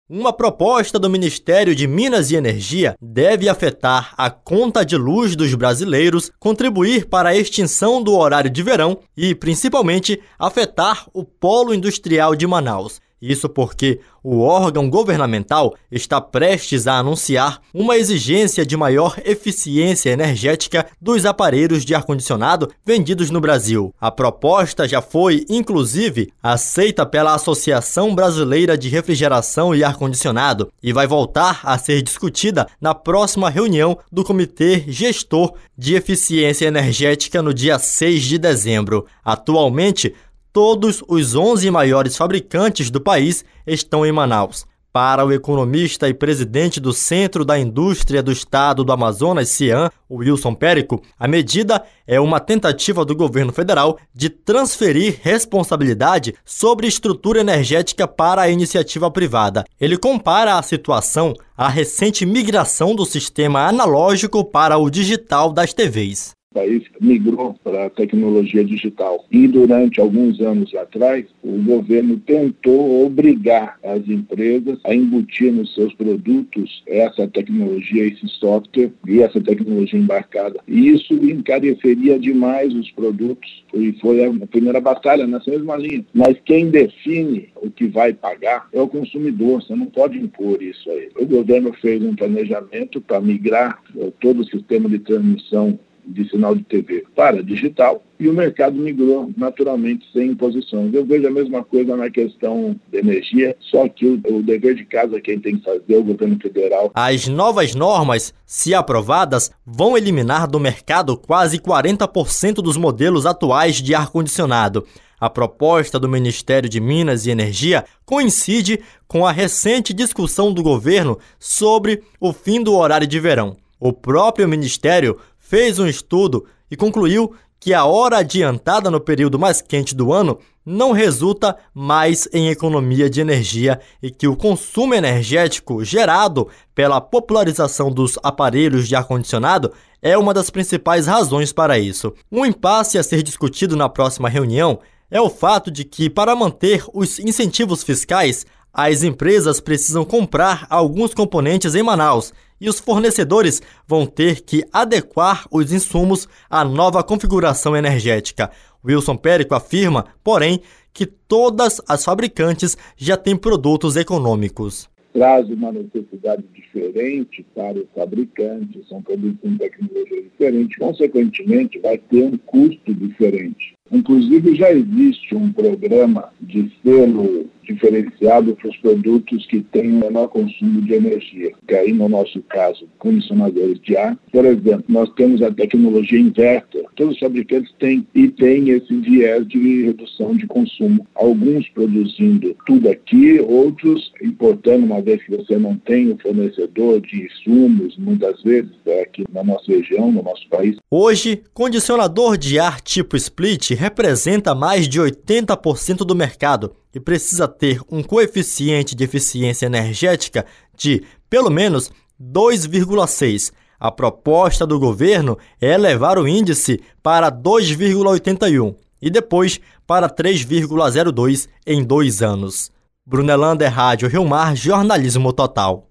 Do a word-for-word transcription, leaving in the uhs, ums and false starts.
Uma proposta do Ministério de Minas e Energia deve afetar a conta de luz dos brasileiros, contribuir para a extinção do horário de verão e, principalmente, afetar o polo industrial de Manaus. Isso porque o órgão governamental está prestes a anunciar uma exigência de maior eficiência energética dos aparelhos de ar-condicionado vendidos no Brasil. A proposta já foi, inclusive, aceita pela Associação Brasileira de Refrigeração e Ar-Condicionado e vai voltar a ser discutida na próxima reunião do Comitê Gestor de Eficiência Energética no dia seis de dezembro. Atualmente, todos os onze maiores fabricantes do país estão em Manaus. Para o economista e presidente do Centro da Indústria do Estado do Amazonas, CIAN, Wilson Périco, a medida é uma tentativa do governo federal de transferir responsabilidade sobre estrutura energética para a iniciativa privada. Ele compara a situação à recente migração do sistema analógico para o digital das T Vs. O país migrou para a tecnologia digital e durante alguns anos atrás o governo tentou obrigar as empresas a embutir nos seus produtos essa tecnologia, esse software e essa tecnologia embarcada. E isso encareceria demais os produtos e foi a primeira batalha nessa mesma linha. Mas quem define o que vai pagar é o consumidor, você não pode impor isso a ele. O governo fez um planejamento para migrar todo o sistema de transmissão de sinal de T V para digital e o mercado migrou naturalmente sem imposições. Eu vejo a mesma coisa na questão da energia, só que o, o dever de casa quem tem que fazer é o governo federal. As novas normas, se aprovadas, vão eliminar do mercado quase quarenta por cento dos modelos atuais de ar-condicionado. A proposta do Ministério de Minas e Energia coincide com a recente discussão do governo sobre o fim do horário de verão. O próprio Ministério fez um estudo e concluiu que a hora adiantada no período mais quente do ano não resulta mais em economia de energia e que o consumo energético gerado pela popularização dos aparelhos de ar-condicionado é uma das principais razões para isso. Um impasse a ser discutido na próxima reunião é o fato de que, para manter os incentivos fiscais, as empresas precisam comprar alguns componentes em Manaus e os fornecedores vão ter que adequar os insumos à nova configuração energética. Wilson Périco afirma, porém, que todas as fabricantes já têm produtos econômicos. Traz uma necessidade diferente para os fabricantes, são produtos com tecnologia diferente, consequentemente vai ter um custo diferente. Inclusive já existe um programa de selo diferenciado para os produtos que têm menor consumo de energia, que aí no nosso caso, condicionadores de ar. Por exemplo, nós temos a tecnologia inverter, todos os fabricantes têm e têm esse viés de redução de consumo. Alguns produzindo tudo aqui, outros importando, uma vez que você não tem o fornecedor de insumos, muitas vezes aqui na nossa região, no nosso país. Hoje, condicionador de ar tipo split representa mais de oitenta por cento do mercado e precisa ter um coeficiente de eficiência energética de, pelo menos, dois vírgula seis. A proposta do governo é elevar o índice para dois vírgula oitenta e um e depois para três vírgula zero dois em dois anos. Brunelander, Rádio Rio Mar, Jornalismo Total.